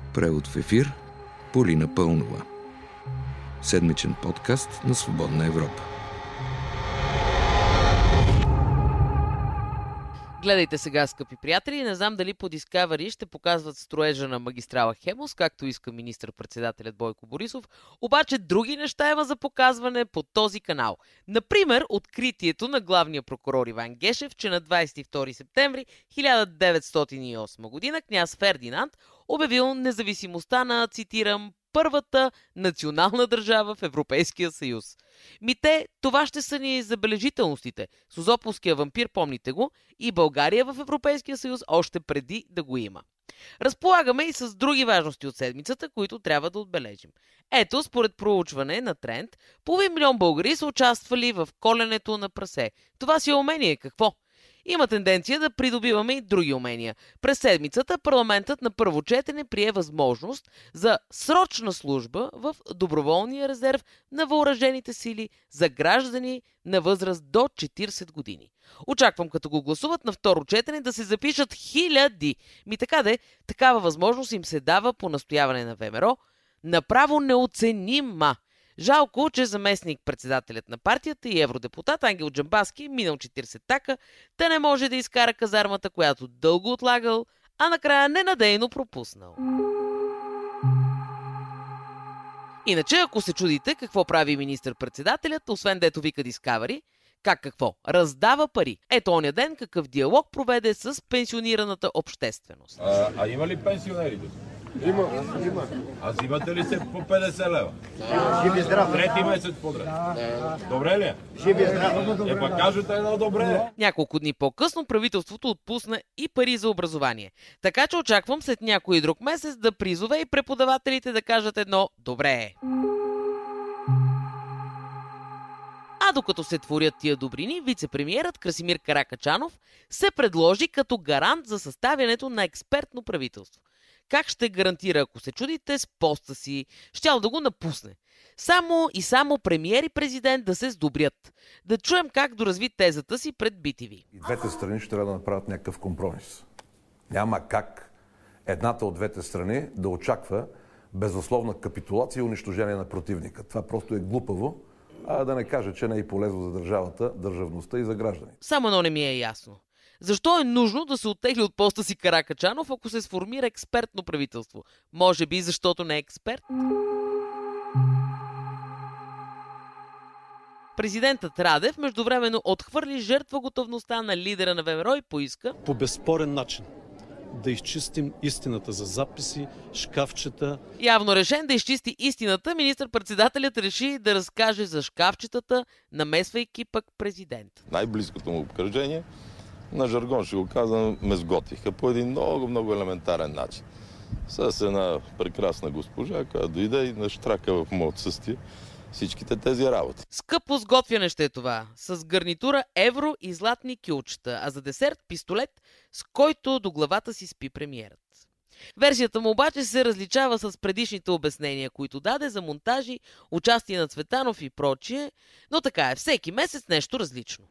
Превод в ефир Полина Пълнова. Седмичен подкаст на Свободна Европа. Гледайте сега, скъпи приятели, не знам дали по Discovery ще показват строежа на магистрала Хемус, както иска министър-председателят Бойко Борисов, обаче други неща има за показване по този канал. Например, откритието на главния прокурор Иван Гешев, че на 22 септември 1908 година княз Фердинанд обявил независимостта на, цитирам, първата национална държава в Европейския съюз. Това ще са ни забележителностите. Созополския вампир, помните го, и България в Европейския съюз още преди да го има. Разполагаме и с други важности от седмицата, които трябва да отбележим. Ето, според проучване на Тренд, половин милион българи са участвали в коленето на прасе. Това си е умение, какво? Има тенденция да придобиваме и други умения. През седмицата парламентът на първо четене прие възможност за срочна служба в доброволния резерв на въоръжените сили за граждани на възраст до 40 години. Очаквам, като го гласуват на второ четене, да се запишат хиляди. Такава възможност им се дава по настояване на ВМРО. Направо неоценима. Жалко, че заместник-председателят на партията и евродепутат Ангел Джамбазки минал 40 така, да не може да изкара казармата, която дълго отлагал, а накрая ненадейно пропуснал. Иначе, ако се чудите какво прави министър-председателят, освен дето вика Discovery, какво? Раздава пари. Ето оня ден какъв диалог проведе с пенсионираната общественост. А има ли пенсионери? Има. А взимате ли се по 50 лева? Живи здрав. Трети месец подред. Добре ли е? Живи здрав. Пак кажете едно добре. Няколко дни по-късно правителството отпусна и пари за образование. Така че очаквам след някой друг месец да призове и преподавателите да кажат едно добре. А докато се творят тия добрини, вице-премиерът Красимир Каракачанов се предложи като гарант за съставянето на експертно правителство. Как ще гарантира, ако се чудите, с поста си, щял да го напусне? Само премиер и президент да се сдобрят. Да чуем как доразви тезата си пред BTV. И двете страни ще трябва да направят някакъв компромис. Няма как едната от двете страни да очаква безусловна капитулация и унищожение на противника. Това просто е глупаво, а да не кажа, че не е и полезно за държавата, държавността и за граждани. Само едно не ми е ясно. Защо е нужно да се оттегли от поста си Каракачанов, ако се сформира експертно правителство? Може би защото не е експерт? Президентът Радев междувременно отхвърли жертва готовността на лидера на ВМРО и поиска по безспорен начин да изчистим истината за записи, шкафчета. Явно решен да изчисти истината, министър-председателят реши да разкаже за шкафчетата, намесвайки пък президент. Най-близкото му обкръжение, на жаргон ще го казвам, ме сготвиха по един много елементарен начин. С една прекрасна госпожа, която дойде и нащрака в моят отсъствие всичките тези работи. Скъпо сготвяне ще е това, с гарнитура евро и златни кюлчета, а за десерт пистолет, с който до главата си спи премиерът. Версията му обаче се различава с предишните обяснения, които даде за монтажи, участие на Цветанов и прочие, но така е, всеки месец нещо различно.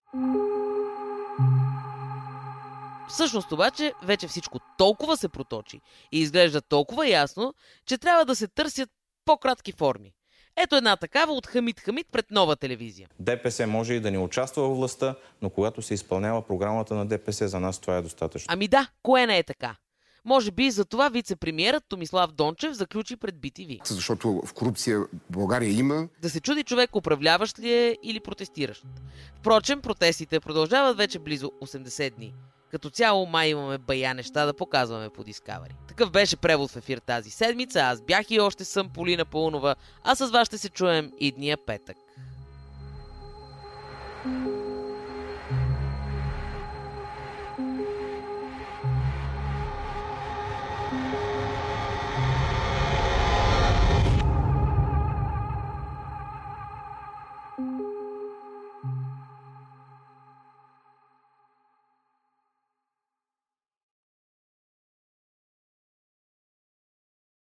Всъщност обаче вече всичко толкова се проточи и изглежда толкова ясно, че трябва да се търсят по-кратки форми. Ето една такава от Хамид пред Нова телевизия. ДПС може и да не участва във властта, но когато се изпълнява програмата на ДПС, за нас това е достатъчно. Кое не е така? Може би за това вице-премиерът Томислав Дончев заключи пред BTV. Защото в корупция България има. Да се чуди човек управляващ ли е или протестиращ. Впрочем, протестите продължават вече близо 80 дни. Като цяло май имаме бая неща да показваме по Discovery. Такъв беше превод в ефир тази седмица. Аз бях и още съм Полина Пълнова, а с вас ще се чуем идния петък.